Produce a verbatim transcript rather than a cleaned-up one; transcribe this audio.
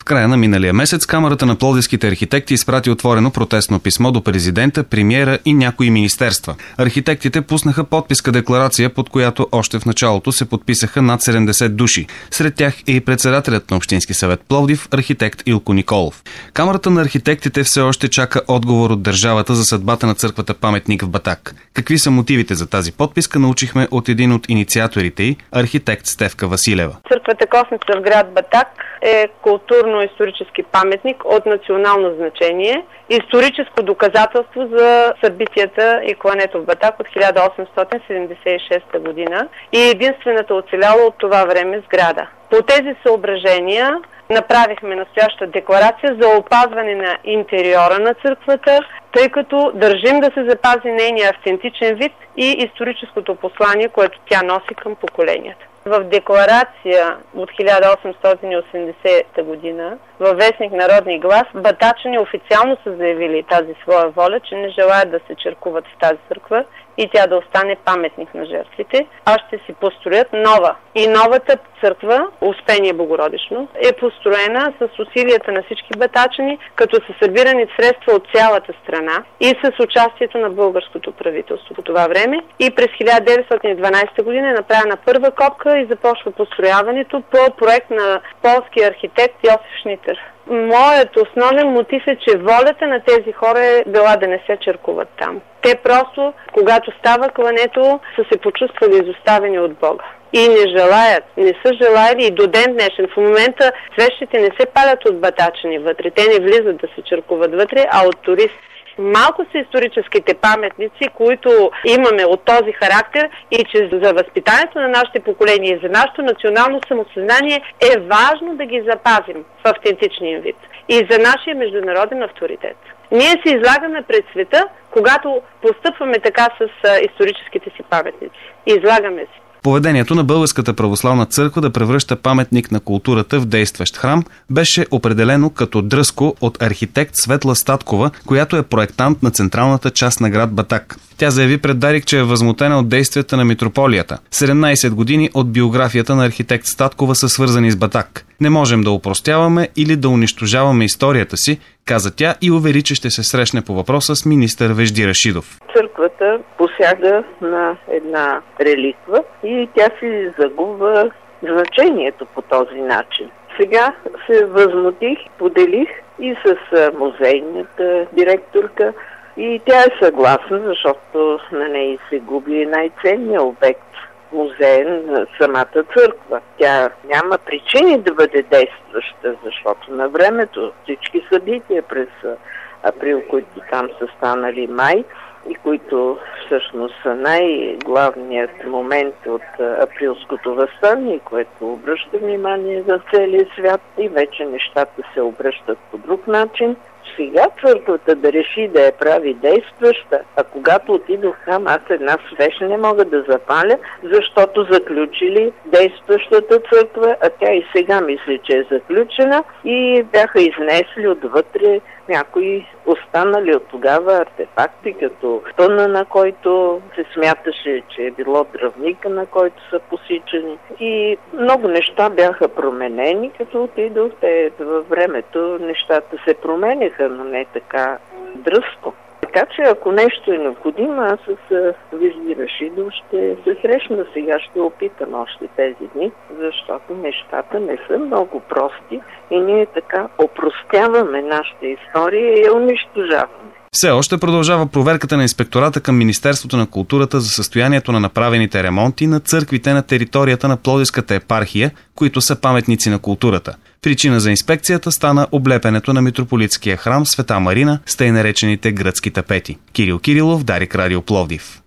края на миналия месец Камарата на пловдивските архитекти изпрати отворено протестно писмо до президента, премиера и някои министерства. Архитектите пуснаха подписка-декларация, под която още в началото се подписаха над седемдесет души. Сред тях е и председателят на Общински съвет Пловдив, архитект Илко Николов. Камарата на архитектите все още чака отговор от държавата за съдбата на църквата паметник в Батак. Какви са мотивите за тази подписка, научихме от един от инициаторите й, архитект Стефка Василева. Църквата Косница в град Батак е културно-исторически паметник от национално значение, историческо доказателство за събитията и клането в Батак от хиляда осемстотин седемдесет и шеста година и единствената оцеляла от това време сграда. По тези съображения направихме настояща декларация за опазване на интериора на църквата, тъй като държим да се запази нейния автентичен вид и историческото послание, което тя носи към поколенията. В декларация от хиляда осемстотин и осемдесета година във вестник Народни глас батачани официално са заявили тази своя воля, че не желаят да се черкуват в тази църква и тя да остане паметник на жертвите, а ще си построят нова. И новата църква, Успение Богородично, е построена с усилията на всички батачани, като са събирани средства от цялата страна и с участието на българското правителство по това време. И през хиляда деветстотин и дванадесета година е направена първа копка и започва построяването по проект на полския архитект Йосиф Шнитер. Моят основен мотив е, че волята на тези хора е била да не се черкуват там. Те просто, когато става клането, са се почувствали изоставени от Бога. И не желаят, не са желали и до ден днешен. В момента свещите не се палят от батачани вътре. Те не влизат да се черкуват вътре, а от туристи. Малко са историческите паметници, които имаме от този характер и че за възпитанието на нашите поколения и за нашето национално самосъзнание е важно да ги запазим в автентичния вид и за нашия международен авторитет. Ние се излагаме пред света, когато постъпваме така с историческите си паметници. Излагаме се. Поведението на Българската православна църква да превръща паметник на културата в действащ храм беше определено като дръзко от архитект Светла Статкова, която е проектант на централната част на град Батак. Тя заяви пред Дарик, че е възмутена от действията на митрополията. седемнадесет години от биографията на архитект Статкова са свързани с Батак. Не можем да опростяваме или да унищожаваме историята си, каза тя и увери, че ще се срещне по въпроса с министър Вежди Рашидов. Църквата посяга на една реликва и тя си загубва значението по този начин. Сега се възмутих, поделих и с музейната директорка и тя е съгласна, защото на нея се губи най-ценният обект. Музеен на самата църква. Тя няма причини да бъде действаща, защото на времето всички събития през април, които там са станали май и които всъщност са най-главният момент от априлското въстание, което обръща внимание за целия свят и вече нещата се обръщат по друг начин. Сега църквата да реши да я прави действаща, а когато отидох там, аз една свещ не мога да запаля, защото заключили действащата църква, а тя и сега мисли, че е заключена и бяха изнесли отвътре някои останали от тогава артефакти, като тъна, на който се смяташе, че е било дръвника, на който са посичани. И много неща бяха променени, като отидох, те във времето нещата се променяха, но не така дръзко. Така че ако нещо е необходимо, аз с Вежди Рашидов ще се срещна сега, ще опитам още тези дни, защото нещата не са много прости и ние така опростяваме нашата история и я унищожаваме. Все още продължава проверката на инспектората към Министерството на културата за състоянието на направените ремонти на църквите на територията на Пловдивската епархия, които са паметници на културата. Причина за инспекцията стана облепенето на митрополитския храм Света Марина с тъй наречените гръцки тапети. Кирил Кирилов, Дарик Радио Пловдив.